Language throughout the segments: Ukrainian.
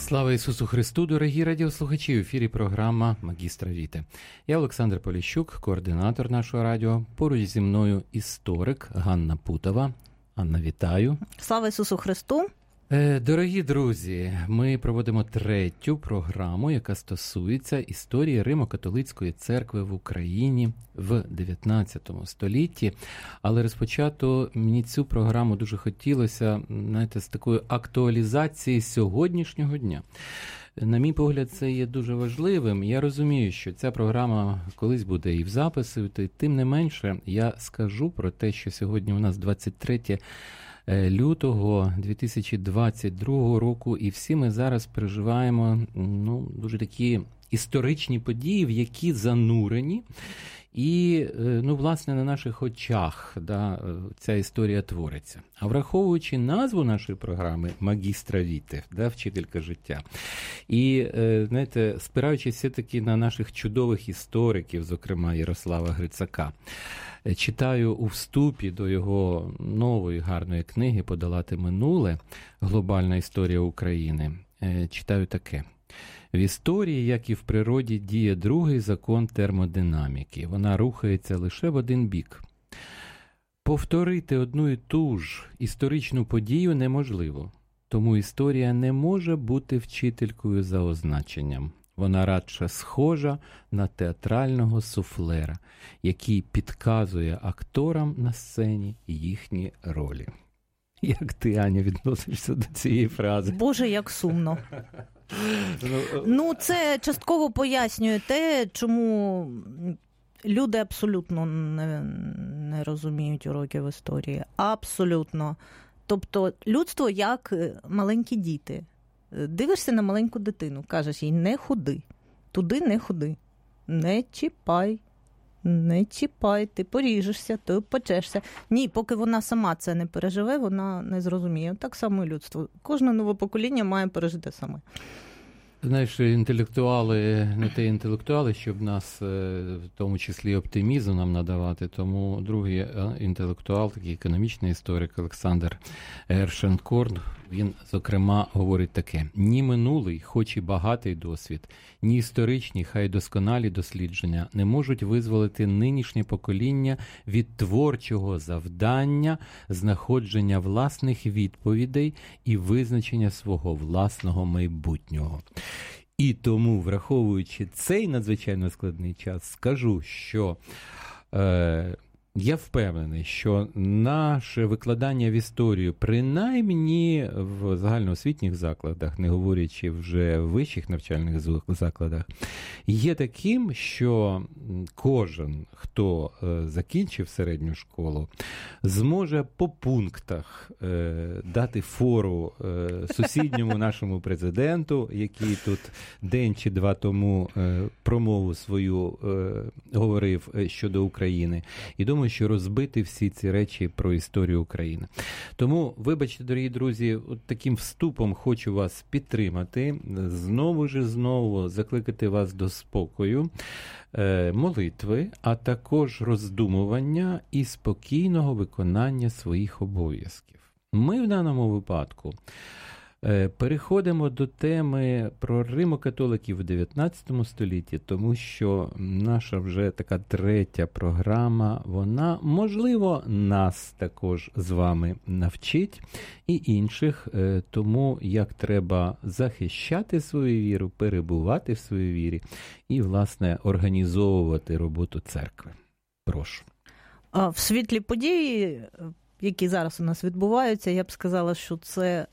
Слава Ісусу Христу, дорогі радіослухачі! В ефірі програма «Магістра Віти». Я Олександр Поліщук, координатор нашого радіо. Поруч зі мною історик Ганна Путова. Анна, вітаю! Слава Ісусу Христу! Дорогі друзі, ми проводимо третю програму, яка стосується історії Римо-католицької церкви в Україні в 19 столітті. Але розпочато мені цю програму дуже хотілося, знаєте, з такої актуалізації сьогоднішнього дня. На мій погляд, це є дуже важливим. Я розумію, що ця програма колись буде і в записі, тим не менше я скажу про те, що сьогодні у нас 23 лютого 2022 року, і всі ми зараз переживаємо дуже такі історичні події, в які занурені. І, власне, на наших очах ця історія твориться. А враховуючи назву нашої програми «Магістра Віти», вчителька життя, і, знаєте, спираючись все-таки на наших чудових істориків, зокрема Ярослава Грицака, читаю у вступі до його нової гарної книги «Подолати минуле. Глобальна історія України». Читаю таке. В історії, як і в природі, діє другий закон термодинаміки. Вона рухається лише в один бік. Повторити одну і ту ж історичну подію неможливо. Тому історія не може бути вчителькою за означенням. Вона радше схожа на театрального суфлера, який підказує акторам на сцені їхні ролі. Як ти, Аня, відносишся до цієї фрази? Боже, як сумно. Це частково пояснює те, чому люди абсолютно не розуміють уроків історії. Абсолютно. Тобто людство як маленькі діти. Дивишся на маленьку дитину, кажеш їй, не ходи, туди не ходи, не чіпай, ти поріжешся, ти почешся. Ні, поки вона сама це не переживе, вона не зрозуміє. Так само і людство. Кожне нове покоління має пережити саме. Знаєш, інтелектуали, не те інтелектуали, щоб нас, в тому числі оптимізм нам надавати, тому другий інтелектуал, такий економічний історик Олександр Гершенкорн, він, зокрема, говорить таке. Ні минулий, хоч і багатий досвід, ні історичні, хай досконалі дослідження не можуть визволити нинішнє покоління від творчого завдання, знаходження власних відповідей і визначення свого власного майбутнього. І тому, враховуючи цей надзвичайно складний час, скажу, що я впевнений, що наше викладання в історію, принаймні в загальноосвітніх закладах, не говорячи вже в вищих навчальних закладах, є таким, що кожен, хто закінчив середню школу, зможе по пунктах дати фору сусідньому нашому президенту, який тут день чи два тому промову свою говорив щодо України. І думаю, що розбити всі ці речі про історію України. Тому, вибачте, дорогі друзі, от таким вступом хочу вас підтримати, знову закликати вас до спокою, молитви, а також роздумування і спокійного виконання своїх обов'язків. Ми в даному випадку переходимо до теми про римо-католиків у 19 столітті, тому що наша вже така третя програма, вона, можливо, нас також з вами навчить і інших тому, як треба захищати свою віру, перебувати в своїй вірі і, власне, організовувати роботу церкви. Прошу. В світлі події, які зараз у нас відбуваються, я б сказала, що це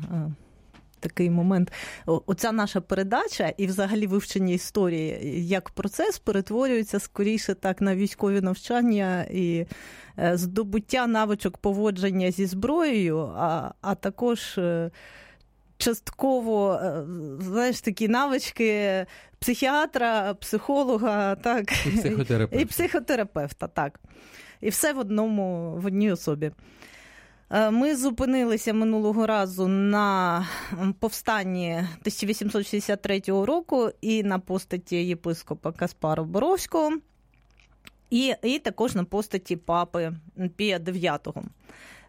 такий момент. Оця наша передача і взагалі вивчення історії як процес перетворюється скоріше так на військові навчання і здобуття навичок поводження зі зброєю, а також частково, знаєш, такі навички психіатра, психолога, так, і психотерапевта, так. І все в одній особі. Ми зупинилися минулого разу на повстанні 1863 року і на постаті єпископа Каспара Боровського, і також на постаті папи Пія IX.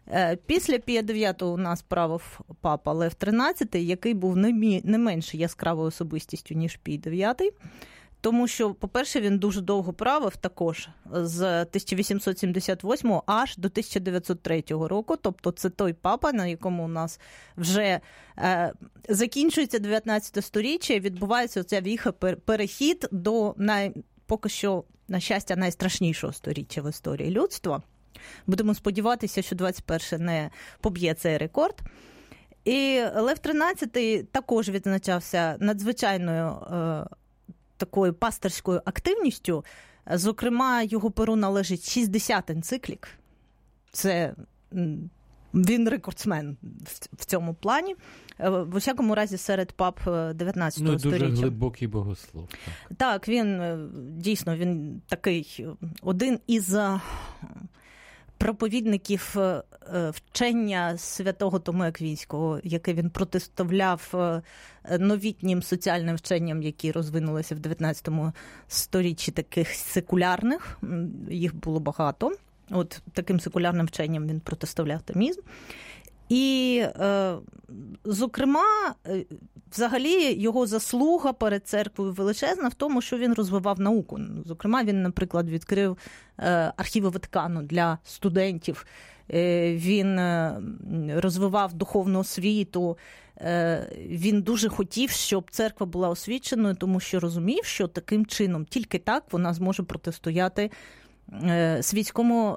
Після Пія IX у нас правив папа Лев XIII, який був не менш яскравою особистістю, ніж Пій IX. Тому що, по-перше, він дуже довго правив також, з 1878 аж до 1903 року. Тобто це той папа, на якому у нас вже закінчується 19 сторіччя, і відбувається оця віха, перехід до, поки що, на щастя, найстрашнішого сторіччя в історії людства. Будемо сподіватися, що 21 не поб'є цей рекорд. І Лев XIII також відзначався надзвичайною такою пастирською активністю. Зокрема, його перу належить 60 енциклік. Це він рекордсмен в цьому плані. В усякому разі, серед пап 19 століття. Дуже глибокий богослов. Так, він дійсно, він такий один із проповідників вчення святого Томи Аквінського, яке він протиставляв новітнім соціальним вченням, які розвинулися в 19 сторіччі, таких секулярних. Їх було багато. От таким секулярним вченням він протиставляв томізм. І, зокрема, взагалі його заслуга перед церквою величезна в тому, що він розвивав науку. Зокрема, він, наприклад, відкрив архіви Ватикану для студентів. Він розвивав духовну освіту. Він дуже хотів, щоб церква була освіченою, тому що розумів, що таким чином, тільки так, вона зможе протистояти світському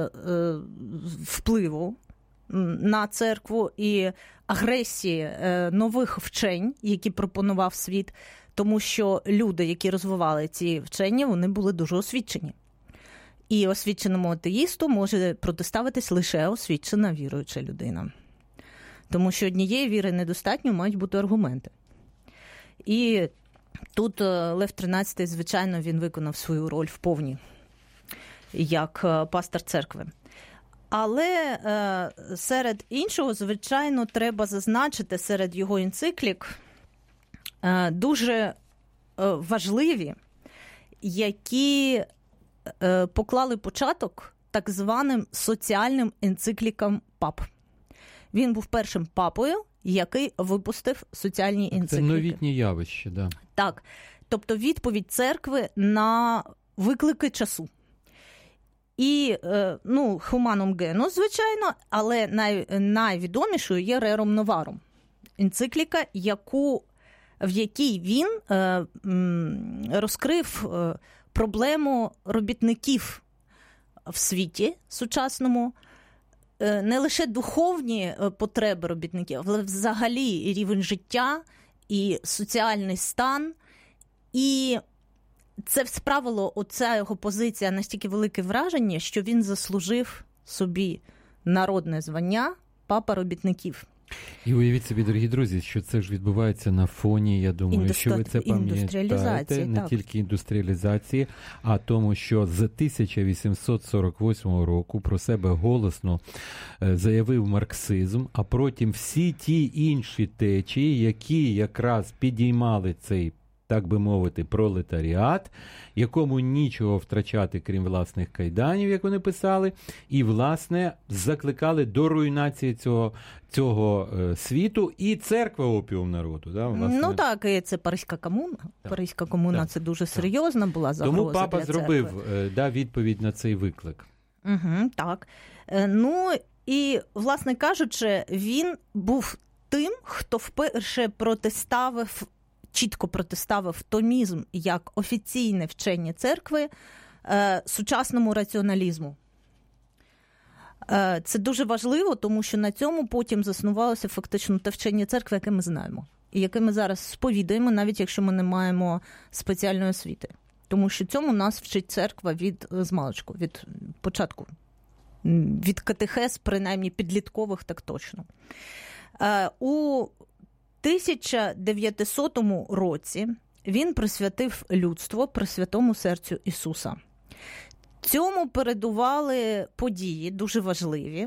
впливу на церкву і агресії нових вчень, які пропонував світ, тому що люди, які розвивали ці вчення, вони були дуже освічені. І освіченому атеїсту може протиставитись лише освічена віруюча людина. Тому що однієї віри недостатньо, мають бути аргументи. І тут Лев XIII, звичайно, він виконав свою роль вповні, як пастор церкви. Але серед іншого, звичайно, треба зазначити серед його енциклік дуже важливі, які поклали початок так званим соціальним енциклікам пап. Він був першим папою, який випустив соціальні енцикліки. Це новітнє явище, да. Так. Тобто відповідь церкви на виклики часу. І, Humanum Genus, звичайно, але найвідомішою є Rerum Novarum. Енцикліка, в якій він розкрив проблему робітників в світі сучасному, не лише духовні потреби робітників, але взагалі рівень життя і соціальний стан. І це справило, оця його позиція, настільки велике враження, що він заслужив собі народне звання папа робітників. І уявіть собі, дорогі друзі, що це ж відбувається на фоні, я думаю, що ви це пам'ятаєте, не тільки індустріалізації, а тому, що з 1848 року про себе голосно заявив марксизм, а потім всі ті інші течії, які якраз підіймали цей, так би мовити, пролетаріат, якому нічого втрачати, крім власних кайданів, як вони писали, і, власне, закликали до руйнації цього світу і церква опіум народу. Да, власне. Ну так, і це Паризька комуна. Так. Паризька комуна так. Це дуже серйозна була загроза. Тому папа для зробив церкви. Відповідь на цей виклик. Угу, так. Ну, і, власне кажучи, він був тим, хто вперше чітко протиставив томізм як офіційне вчення церкви сучасному раціоналізму. Це дуже важливо, тому що на цьому потім заснувалося фактично те вчення церкви, яке ми знаємо. І яке ми зараз сповідуємо, навіть якщо ми не маємо спеціальної освіти. Тому що цьому нас вчить церква з маличку, від початку. Від катехез, принаймні підліткових, так точно. У 1900 році він присвятив людство Пресвятому серцю Ісуса. Цьому передували події дуже важливі.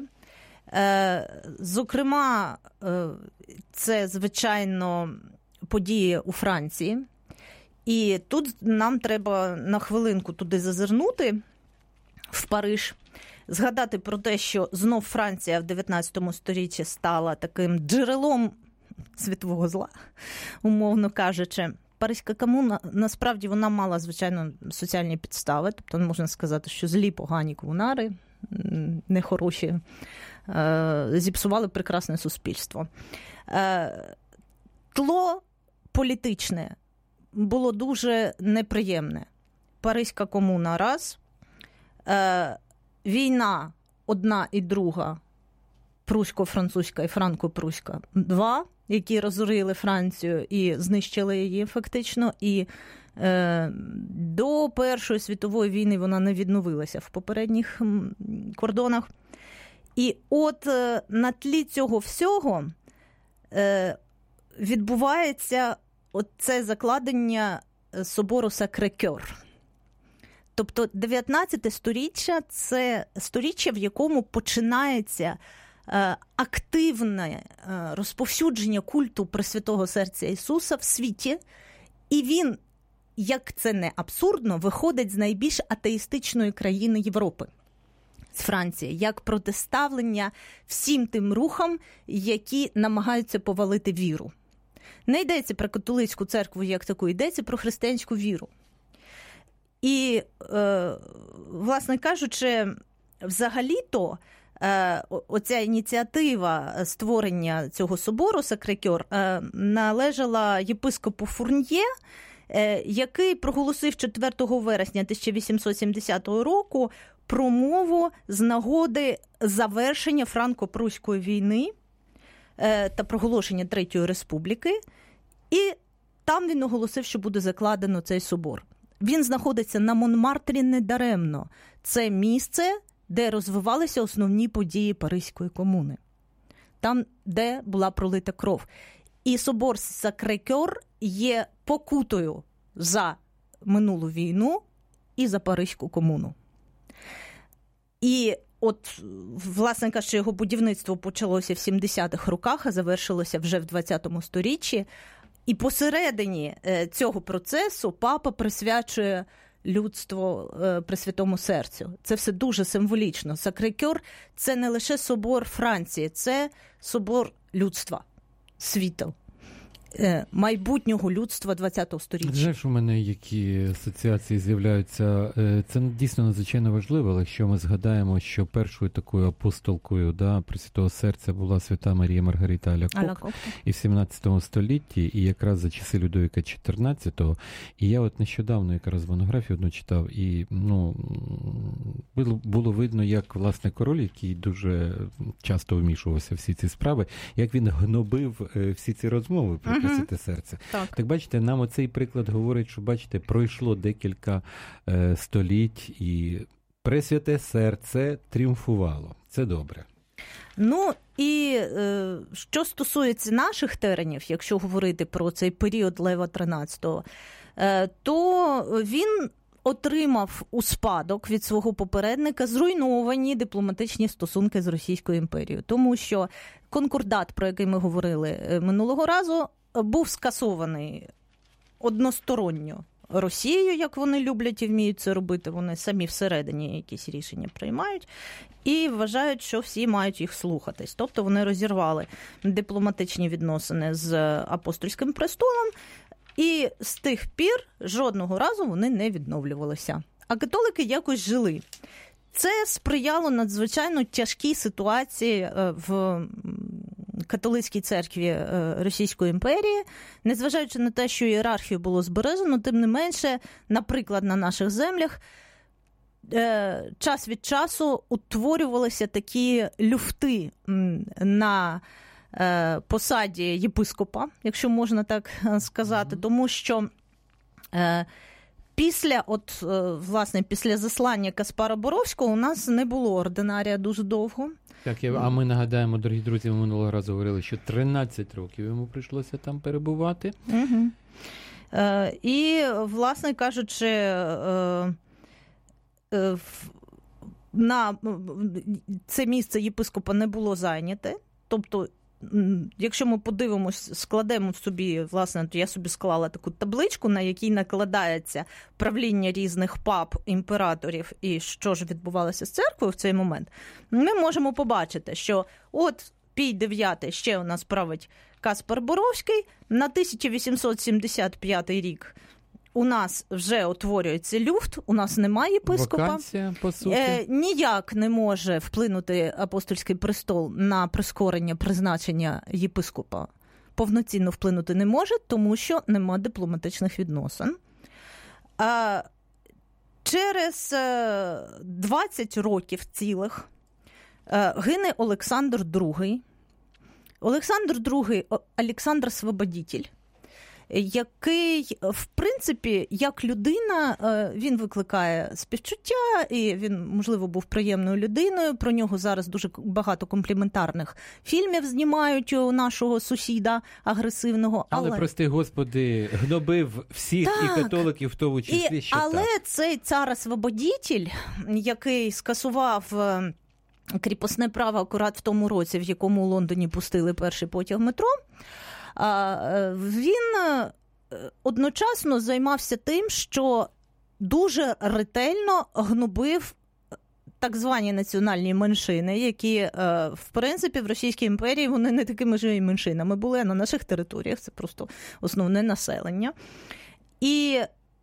Зокрема, це, звичайно, події у Франції. І тут нам треба на хвилинку туди зазирнути, в Париж, згадати про те, що знов Франція в 19 сторіччі стала таким джерелом світового зла, умовно кажучи. Паризька комуна, насправді, вона мала, звичайно, соціальні підстави, тобто не можна сказати, що злі, погані комунари, нехороші, зіпсували прекрасне суспільство. Тло політичне було дуже неприємне. Паризька комуна – раз, війна одна і друга, прусько-французька і франко-пруська – два, які розорили Францію і знищили її фактично, і до Першої світової війни вона не відновилася в попередніх кордонах. І от на тлі цього всього відбувається це закладення собору Сакре-Кьор. Тобто 19 сторіччя – це сторіччя, в якому починається активне розповсюдження культу Пресвятого Серця Ісуса в світі, і він, як це не абсурдно, виходить з найбільш атеїстичної країни Європи, з Франції, як протиставлення всім тим рухам, які намагаються повалити віру. Не йдеться про католицьку церкву як таку, йдеться про християнську віру. І, власне кажучи, взагалі-то, оця ініціатива створення цього собору Сакре-Кьор належала єпископу Фурньє, який проголосив 4 вересня 1870 року промову з нагоди завершення Франко-Пруської війни та проголошення Третьої Республіки. І там він оголосив, що буде закладено цей собор. Він знаходиться на Монмартрі недаремно. Це місце, де розвивалися основні події Паризької комуни. Там, де була пролита кров. І собор Сакре-Кьор є покутою за минулу війну і за Паризьку комуну. І от, власне кажучи, його будівництво почалося в 70-х роках, а завершилося вже в 20-му сторіччі. І посередині цього процесу папа присвячує людство Пресвятому Серцю. Це все дуже символічно. Сакре-Кьор – це не лише собор Франції, це собор людства, світу, майбутнього людства ХХ століття. Знаєш, у мене які асоціації з'являються. Це дійсно надзвичайно важливо, але якщо ми згадаємо, що першою такою апостолкою Пресвятого Серця була свята Марія Маргарита Алякок, і в 17 столітті, і якраз за часи Людовіка XIV, і я от нещодавно якраз монографію одну читав, і було видно, як, власне, король, який дуже часто вмішувався в всі ці справи, як він гнобив всі ці розмови про Пресвяте Серце. Так, бачите, нам оцей приклад говорить, що, бачите, пройшло декілька століть, і Пресвяте Серце тріумфувало. Це добре. Ну, і що стосується наших теренів, якщо говорити про цей період Лева XIII, то він отримав у спадок від свого попередника зруйновані дипломатичні стосунки з Російською імперією. Тому що конкордат, про який ми говорили минулого разу, був скасований односторонньо Росією, як вони люблять і вміють це робити. Вони самі всередині якісь рішення приймають і вважають, що всі мають їх слухатись. Тобто вони розірвали дипломатичні відносини з апостольським престолом, і з тих пір жодного разу вони не відновлювалися. А католики якось жили. Це сприяло надзвичайно тяжкій ситуації в католицькій церкві Російської імперії, незважаючи на те, що ієрархію було збережено, тим не менше, наприклад, на наших землях час від часу утворювалися такі люфти на посаді єпископа, якщо можна так сказати, тому що після заслання Каспара Боровського у нас не було ординарія дуже довго. Так, а ми нагадаємо, дорогі друзі, ми минулого разу говорили, що 13 років йому прийшлося там перебувати. Угу. І, власне кажучи, на це місце єпископа не було зайняте. Тобто якщо ми подивимось, складемо собі, власне, то я собі склала таку табличку, на якій накладається правління різних пап, імператорів і що ж відбувалося з церквою в цей момент, ми можемо побачити, що от Пій IX ще у нас править Каспар Боровський, на 1875 рік у нас вже утворюється люфт, у нас немає єпископа. Вакансія, по суті. Ніяк не може вплинути апостольський престол на прискорення призначення єпископа. Повноцінно вплинути не може, тому що нема дипломатичних відносин. Через 20 років цілих гине Олександр II. Олександр II – Олександр Свободітель, який, в принципі, як людина, він викликає співчуття, і він, можливо, був приємною людиною. Про нього зараз дуже багато компліментарних фільмів знімають у нашого сусіда агресивного. Але прости Господи, гнобив всіх, так, і католиків в тому числі, що але так. Цей цар-освободітель, який скасував кріпосне право акурат в тому році, в якому у Лондоні пустили перший потяг метро, він одночасно займався тим, що дуже ретельно гнобив так звані національні меншини, які, в принципі, в Російській імперії вони не такими ж і меншинами були, а на наших територіях це просто основне населення. І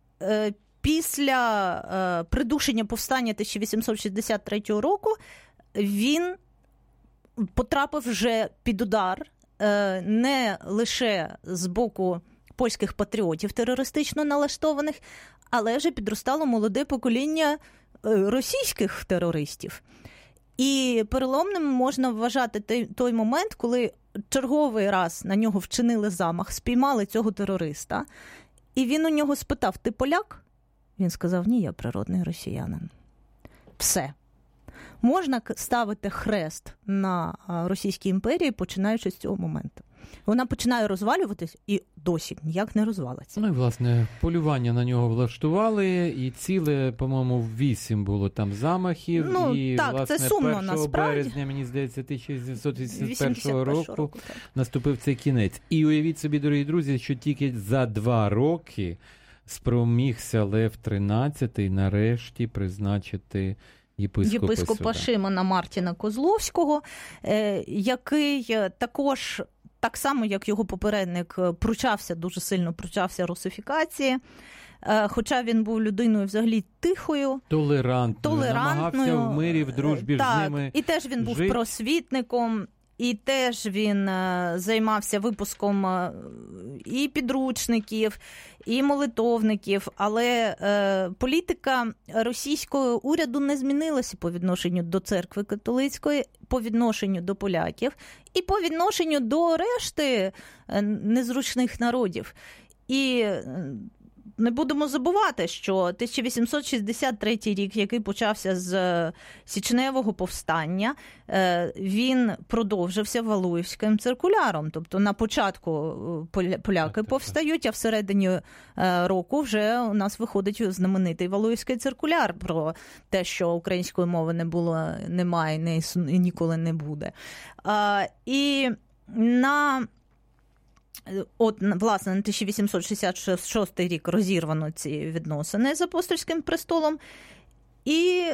після придушення повстання 1863 року він потрапив вже під удар не лише з боку польських патріотів терористично налаштованих, але вже підростало молоде покоління російських терористів. І переломним можна вважати той момент, коли черговий раз на нього вчинили замах, спіймали цього терориста, і він у нього спитав: "Ти поляк?" Він сказав: "Ні, я природний росіянин". Все. Можна ставити хрест на Російській імперії, починаючи з цього моменту. Вона починає розвалюватись і досі ніяк не розвалиться. Ну і, власне, полювання на нього влаштували, і ціле, по-моєму, 8 було там замахів. Ну, і, так, власне, це сумно, 1 насправді. березня, мені здається, 1981 року наступив цей кінець. І уявіть собі, дорогі друзі, що тільки за 2 роки спромігся Лев XIII нарешті призначити єпископа Шимона Мартіна Козловського, який також, так само, як його попередник, дуже сильно пручався русифікації, хоча він був людиною взагалі тихою, толерантною, намагався в мирі, в дружбі з ними. І теж він був просвітником, і теж він займався випуском і підручників, і молитовників, але політика російського уряду не змінилася по відношенню до церкви католицької, по відношенню до поляків і по відношенню до решти незручних народів. І не будемо забувати, що 1863 рік, який почався з січневого повстання, він продовжився Валуєвським циркуляром. Тобто на початку поляки повстають, а всередині року вже у нас виходить знаменитий Валуєвський циркуляр про те, що української мови не було, немає і ніколи не буде. І власне, на 1866 рік розірвано ці відносини з апостольським престолом. І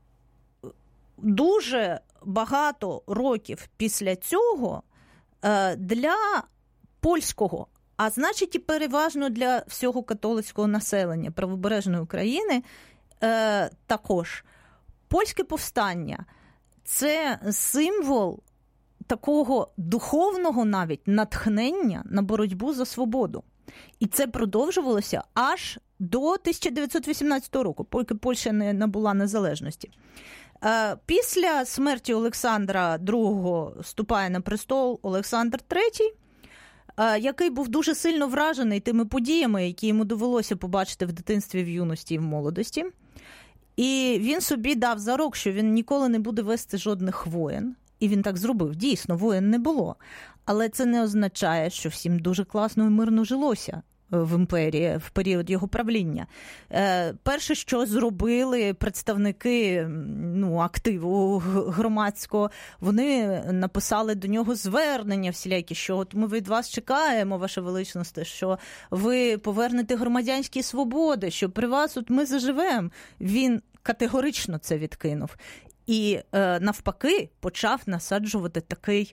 дуже багато років після цього для польського, а значить і переважно для всього католицького населення правобережної України, також польське повстання – це символ такого духовного навіть натхнення на боротьбу за свободу. І це продовжувалося аж до 1918 року, поки Польща не набула незалежності. Після смерті Олександра II вступає на престол Олександр III, який був дуже сильно вражений тими подіями, які йому довелося побачити в дитинстві, в юності і в молодості. І він собі дав зарок, що він ніколи не буде вести жодних воєн. І він так зробив. Дійсно, воєн не було. Але це не означає, що всім дуже класно і мирно жилося. в імперії в період його правління. Перше, що зробили представники активу громадського, вони написали до нього звернення всілякі, що от ми від вас чекаємо, Ваша Величність, що ви повернете громадянські свободи, що при вас от ми заживемо. Він категорично це відкинув. І навпаки почав насаджувати такий,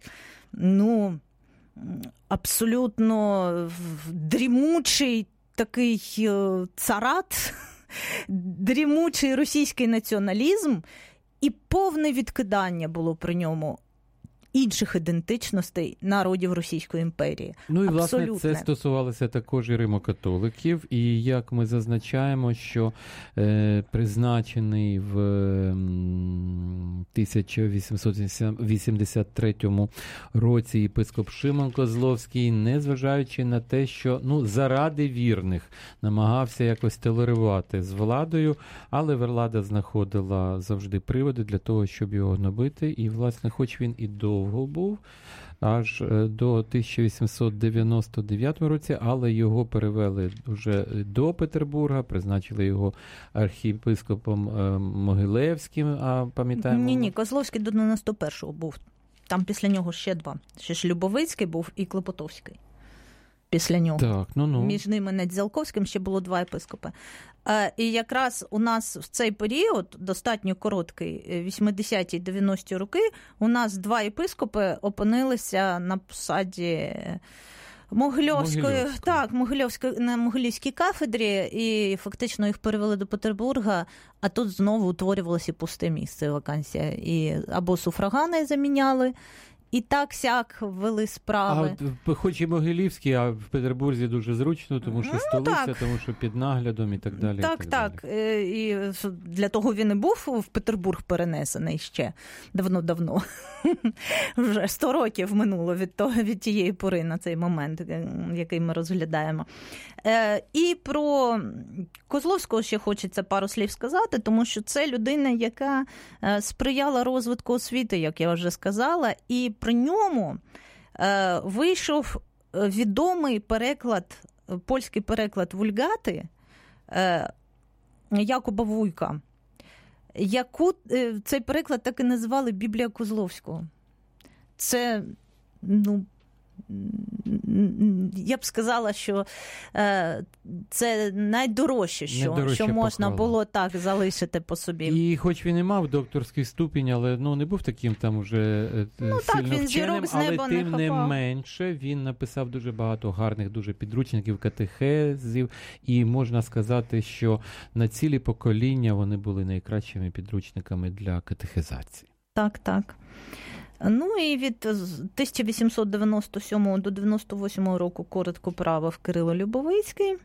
абсолютно дрімучий такий царат, дрімучий російський націоналізм, і повне відкидання було при ньому інших ідентичностей народів Російської імперії. І, власне, це стосувалося також і римокатоликів. І, як ми зазначаємо, що призначений в 1883 році єпископ Шимон Козловський, незважаючи на те, що заради вірних намагався якось толерувати з владою, але влада знаходила завжди приводи для того, щоб його гнобити. І, власне, хоч він і довго був, аж до 1899 році, але його перевели вже до Петербурга, призначили його архієпископом Могилевським, а пам'ятаємо? Ні, Козловський до 91-го був. Там після нього ще два. Ще ж Любовицький був і Клопотовський. Після нього. Так, Між ними Недзялковським ще було два єпископи. І якраз у нас в цей період, достатньо короткий, 80-ті, 90-ті роки, у нас два єпископи опинилися на посаді на Могилівській кафедрі, і фактично їх перевели до Петербурга, а тут знову утворювалося пусте місце, вакансія. І або суфрагани заміняли, і так-сяк вели справи. Хоч і Могилівський, а в Петербурзі дуже зручно, тому що столиця, тому що під наглядом і так далі. Так. І для того він і був в Петербург перенесений ще давно-давно. Вже 100 років минуло від тієї пори на цей момент, який ми розглядаємо. І про Козловського ще хочеться пару слів сказати, тому що це людина, яка сприяла розвитку освіти, як я вже сказала, і при ньому вийшов відомий польський переклад Вульгати Якуба Вуйка, цей переклад так і називали Біблія Козловського. Це, я б сказала, що це найдорожче, що можна було так залишити по собі. І хоч він і мав докторський ступінь, але не був таким там уже сильно вченим, але тим не менше він написав дуже багато гарних дуже підручників, катехезів, і можна сказати, що на цілі покоління вони були найкращими підручниками для катехизації. Так. І від 1897 до 98 року коротко правив Кирило Любовицький.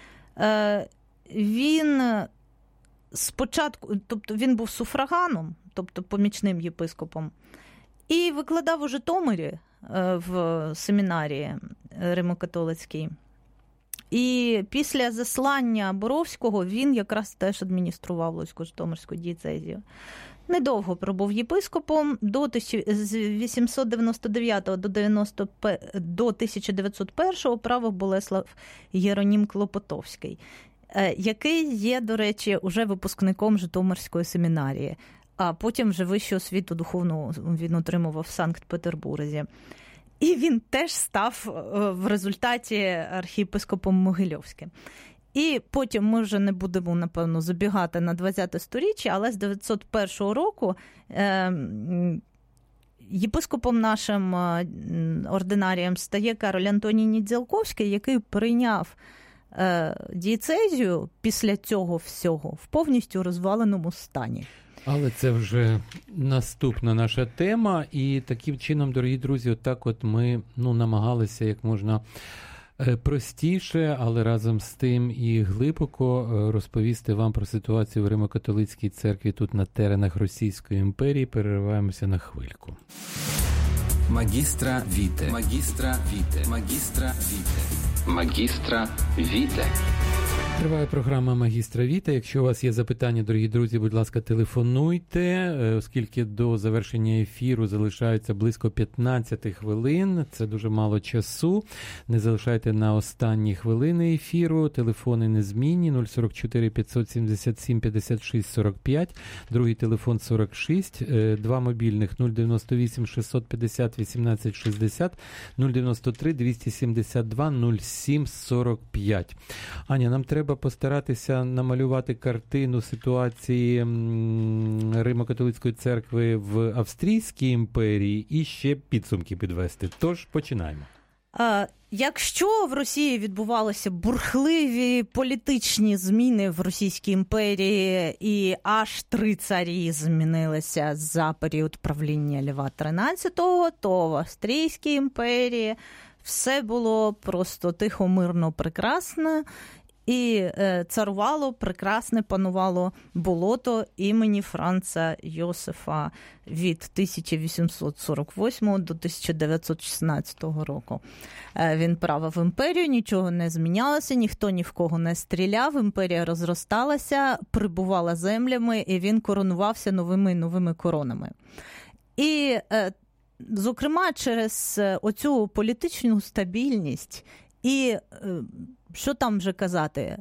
Він спочатку, тобто він був суфраганом, тобто помічним єпископом, і викладав у Житомирі в семінарії Римо-католицькій. І після заслання Боровського він якраз теж адміністрував Луцько-Житомирську дієцезію. Недовго пробув єпископом, з 899 до 1901 правив Болеслав Єронім Клопотовський, який є, до речі, уже випускником Житомирської семінарії, а потім вже вищу освіту духовну він отримував в Санкт-Петербурзі. І він теж став в результаті архієпископом Могильовським. І потім ми вже не будемо, напевно, забігати на 20-те сторіччя, але з 901 року єпископом нашим ординарієм стає Кароль Антоній Недзялковський, який прийняв дієцезію після цього всього в повністю розваленому стані. Але це вже наступна наша тема, і таким чином, дорогі друзі, отак от ми намагалися як можна простіше, але разом з тим і глибоко розповісти вам про ситуацію в Римо-католицькій церкві тут на теренах Російської імперії. Перериваємося на хвильку. Магістра Віте. Магістра Віте. Магістра Віте. Магістра Віте. Триває програма «Магістра Віта». Якщо у вас є запитання, дорогі друзі, будь ласка, телефонуйте, оскільки до завершення ефіру залишається близько 15 хвилин. Це дуже мало часу. Не залишайте на останні хвилини ефіру. Телефони незмінні 044 577 56 45, другий телефон 46, два мобільних 098 650 18 60, 093 272 07 45. Аня, нам треба постаратися намалювати картину ситуації Римо-католицької церкви в Австрійській імперії і ще підсумки підвести. Тож починаємо. Якщо в Росії відбувалися бурхливі політичні зміни в Російській імперії і аж 3 царі змінилися за період правління Льва XIII, то в Австрійській імперії все було просто тихо, мирно, прекрасно. І царувало, прекрасне панувало болото імені Франца Йосифа від 1848 до 1916 року. Він правив імперію, нічого не змінялося, ніхто ні в кого не стріляв, імперія розросталася, прибувала землями, і він коронувався новими коронами. І, зокрема, через оцю політичну стабільність і що там вже казати,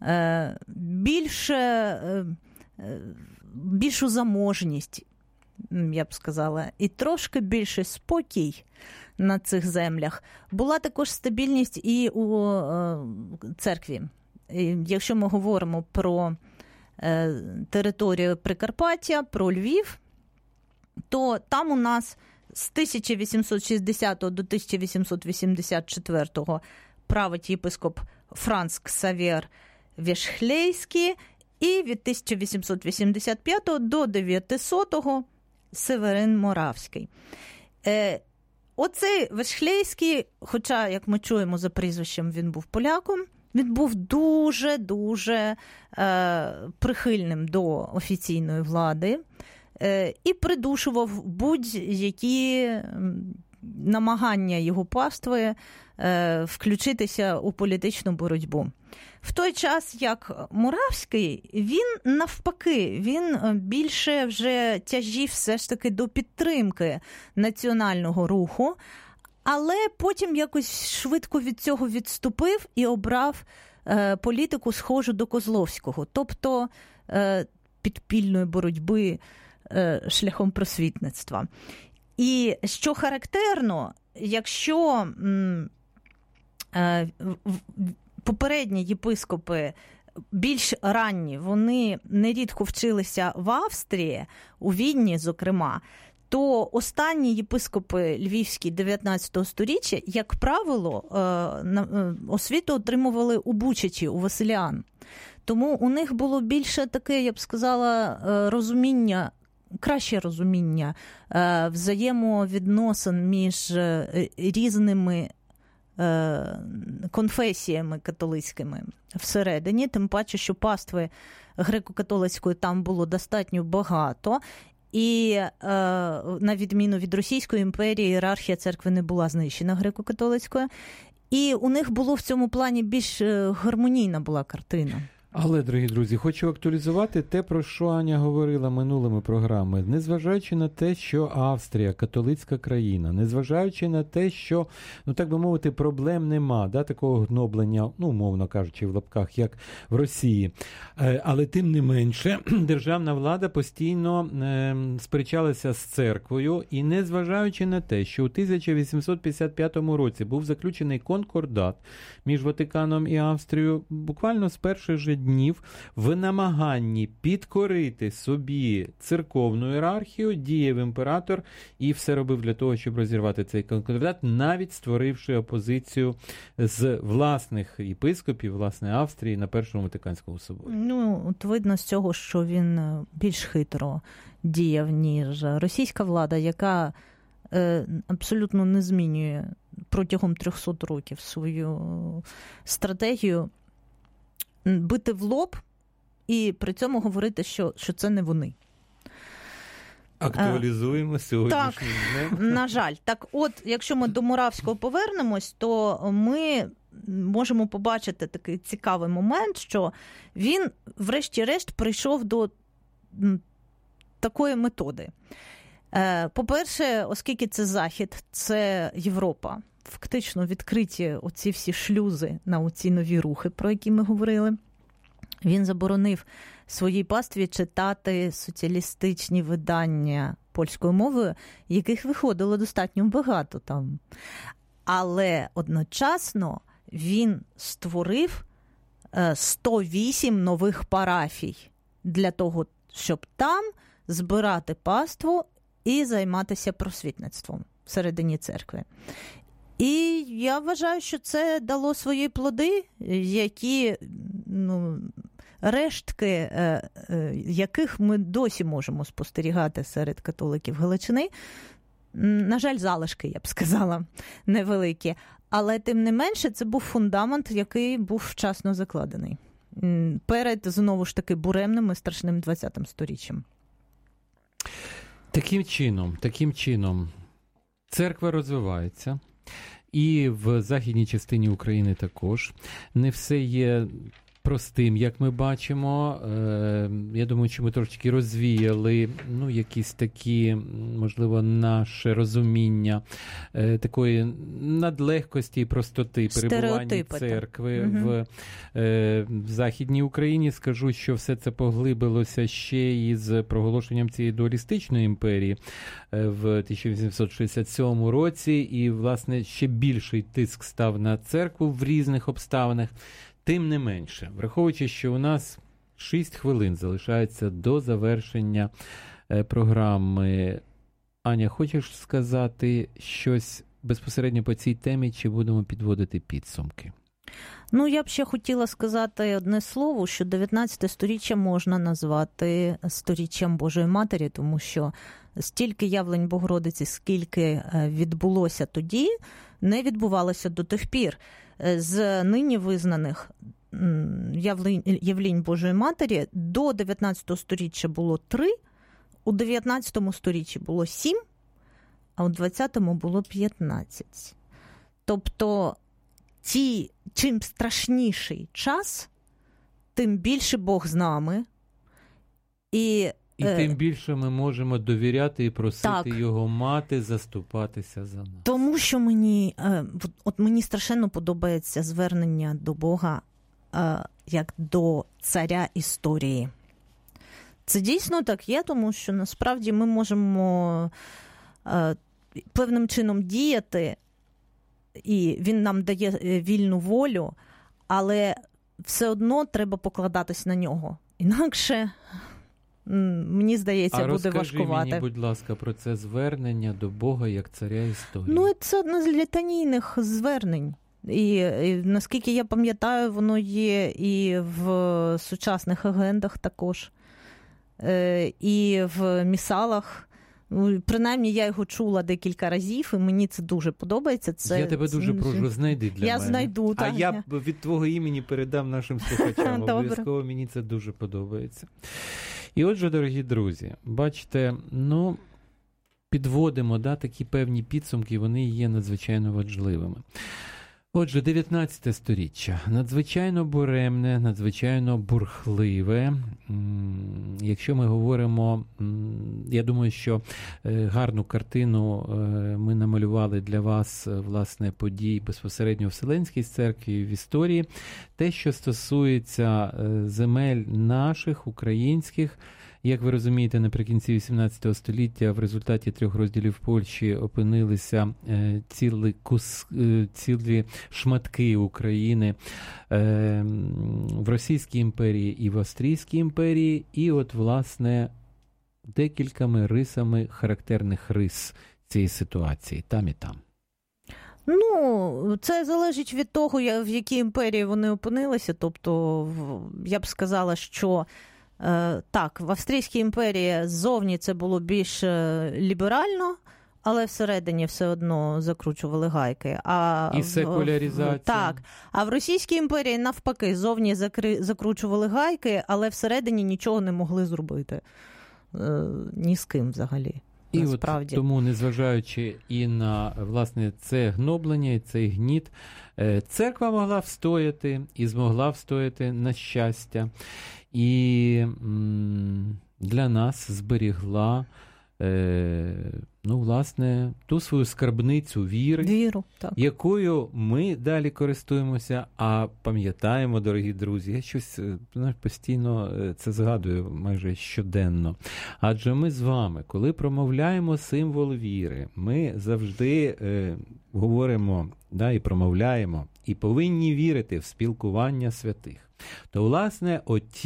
більшу заможність, я б сказала, і трошки більший спокій на цих землях. Була також стабільність і у церкві. Якщо ми говоримо про територію Прикарпаття, про Львів, то там у нас з 1860 до 1884 править єпископ Франц Ксавєр Вешхлейський і від 1885 до 900 Северин Моравський. Оцей Вешхлейський, хоча, як ми чуємо за прізвищем, він був поляком, він був дуже-дуже прихильним до офіційної влади і придушував будь-які намагання його пастви включитися у політичну боротьбу. В той час, як Моравський, він навпаки, він більше вже тяжів все ж таки до підтримки національного руху, але потім якось швидко від цього відступив і обрав політику схожу до Козловського, тобто підпільної боротьби шляхом просвітництва. І що характерно, якщо попередні єпископи більш ранні, вони нерідко вчилися в Австрії, у Відні, зокрема, то останні єпископи львівські 19 сторіччя, як правило, освіту отримували у Бучачі, у Василіан. Тому у них було більше таке, я б сказала, розуміння, краще розуміння взаємовідносин між різними конфесіями католицькими всередині, тим паче, що пастви греко-католицької там було достатньо багато, і на відміну від Російської імперії, ієрархія церкви не була знищена греко-католицькою, і у них було в цьому плані більш гармонійна була картина. Але, дорогі друзі, хочу актуалізувати те, про що Аня говорила минулими програмами. Незважаючи на те, що Австрія – католицька країна, незважаючи на те, що, ну так би мовити, проблем нема, да, такого гноблення, ну, умовно кажучи, в лапках, як в Росії. Але тим не менше, державна влада постійно сперечалася з церквою, і незважаючи на те, що у 1855 році був заключений конкордат між Ватиканом і Австрією, буквально з перших же днів в намаганні підкорити собі церковну ієрархію діяв імператор і все робив для того, щоб розірвати цей конкордат, навіть створивши опозицію з власних єпископів, власне, Австрії на Першому Ватиканському соборі. Ну, от видно з цього, що він більш хитро діяв, ніж російська влада, яка абсолютно не змінює протягом 300 років свою стратегію бити в лоб і при цьому говорити, що це не вони. Актуалізуємо сьогоднішній день. На жаль. Так от, якщо ми до Муравського повернемось, то ми можемо побачити такий цікавий момент, що він, врешті-решт, прийшов до такої методи. По-перше, оскільки це Захід, це Європа, фактично відкриті оці всі шлюзи на оці нові рухи, про які ми говорили, він заборонив своїй пастві читати соціалістичні видання польською мовою, яких виходило достатньо багато там. Але одночасно він створив 108 нових парафій для того, щоб там збирати паству і займатися просвітництвом всередині церкви. І я вважаю, що це дало свої плоди, які, рештки яких ми досі можемо спостерігати серед католиків Галичини. На жаль, залишки, я б сказала, невеликі. Але, тим не менше, це був фундамент, який був вчасно закладений. Перед, знову ж таки, буремним і страшним 20-м сторіччям. Таким чином, церква розвивається. І в західній частині України також. Не все є простим, як ми бачимо. Я думаю, що ми трошечки розвіяли якісь такі, можливо, наше розуміння такої надлегкості і простоти перебування церкви в Західній Україні. Скажу, що все це поглибилося ще із проголошенням цієї дуалістичної імперії в 1867 році. І, власне, ще більший тиск став на церкву в різних обставинах. Тим не менше, враховуючи, що у нас 6 хвилин залишається до завершення програми. Аня, хочеш сказати щось безпосередньо по цій темі, чи будемо підводити підсумки? Я б ще хотіла сказати одне слово, що 19 сторіччя можна назвати сторіччям Божої Матері, тому що стільки явлень Богородиці, скільки відбулося тоді, не відбувалося до тих пір. З нині визнаних явлень Божої Матері до 19 сторіччя було 3, у 19 сторіччі було 7, а у 20-му було 15. Тобто, чим страшніший час, тим більше Бог з нами. І тим більше ми можемо довіряти і просити Його мати заступатися за нас. Тому що мені страшенно подобається звернення до Бога як до царя історії. Це дійсно так є, тому що насправді ми можемо певним чином діяти, і він нам дає вільну волю, але все одно треба покладатись на нього. Інакше, мені здається, буде важкувати. А розкажи мені, будь ласка, про це звернення до Бога як царя історії. Це одне з літанійних звернень. І наскільки я пам'ятаю, воно є і в сучасних агендах також, і в місалах. Принаймні, я його чула декілька разів, і мені це дуже подобається. Я тебе дуже прошу, знайди для мене. Я знайду. А я від твого імені передам нашим слухачам. Обов'язково мені це дуже подобається. І отже, дорогі друзі, бачите, підводимо такі певні підсумки, вони є надзвичайно важливими. Отже, 19 сторіччя. Надзвичайно буремне, надзвичайно бурхливе. Якщо ми говоримо, я думаю, що гарну картину ми намалювали для вас, власне, подій безпосередньо в Вселенській церкві, в історії. Те, що стосується земель наших, українських, як ви розумієте, наприкінці 18 століття в результаті 3 розділів Польщі опинилися цілі шматки України в Російській імперії і в Австрійській імперії. І от, власне, декількома рисами характерних рис цієї ситуації, там і там. Це залежить від того, в якій імперії вони опинилися. Тобто, я б сказала, що так, в Австрійській імперії ззовні це було більш ліберально, але всередині все одно закручували гайки. І секуляризація. Так. А в Російській імперії навпаки, ззовні закручували гайки, але всередині нічого не могли зробити. ні з ким взагалі. І насправді. От тому, незважаючи і на, власне, це гноблення, і цей гніт, церква могла встояти і змогла встояти, на щастя. І для нас зберігла, власне, ту свою скарбницю віру, так. якою ми далі користуємося, а пам'ятаємо, дорогі друзі, я щось постійно це згадую майже щоденно. Адже ми з вами, коли промовляємо символ віри, ми завжди говоримо, і промовляємо, і повинні вірити в спілкування святих. То, власне,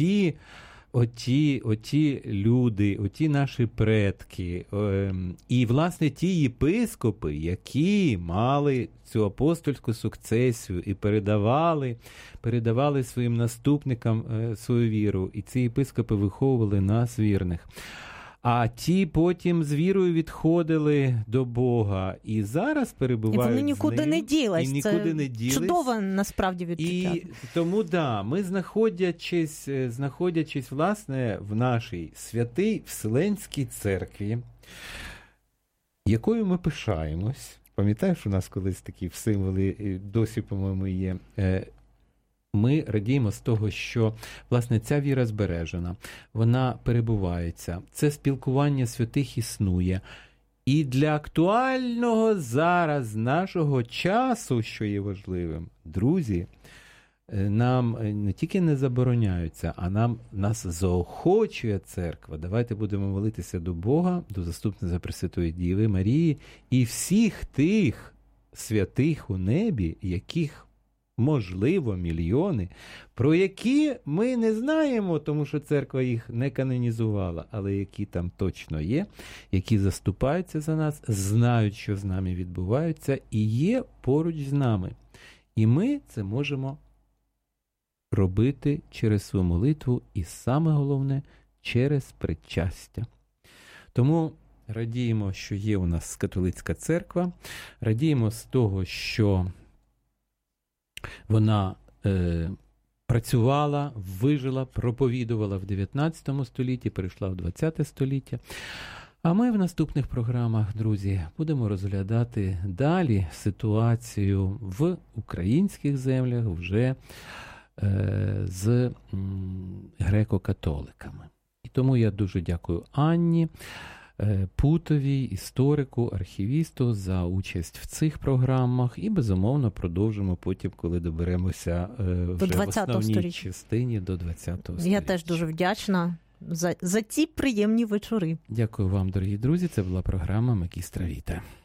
оті люди, оті наші предки, і, власне, ті єпископи, які мали цю апостольську сукцесію і передавали своїм наступникам свою віру, і ці єпископи виховували нас вірних. А ті потім з вірою відходили до Бога і зараз перебувають з ним. І вони нікуди не ділись. Це чудове, насправді, відчуття. І тому, ми, знаходячись, власне, в нашій святій Вселенській церкві, якою ми пишаємось, пам'ятаєш, у нас колись такі символи, досі, по-моєму, є, ми радіємо з того, що, власне, ця віра збережена, вона перебувається, це спілкування святих існує. І для актуального зараз нашого часу, що є важливим, друзі, нам не тільки не забороняються, а нас заохочує церква. Давайте будемо молитися до Бога, до заступниці Пресвятої Діви Марії і всіх тих святих у небі, яких можливо, мільйони, про які ми не знаємо, тому що церква їх не канонізувала, але які там точно є, які заступаються за нас, знають, що з нами відбувається, і є поруч з нами. І ми це можемо робити через свою молитву і, саме головне, через причастя. Тому радіємо, що є у нас католицька церква, радіємо з того, що вона працювала, вижила, проповідувала в 19 столітті, перейшла в 20 століття. А ми в наступних програмах, друзі, будемо розглядати далі ситуацію в українських землях вже з греко-католиками. І тому я дуже дякую Анні Путовій, історику, архівісту, за участь в цих програмах. І, безумовно, продовжимо потім, коли доберемося вже в основній частині до 20-го століття. Я теж дуже вдячна за ці приємні вечори. Дякую вам, дорогі друзі. Це була програма «Магістра Віта».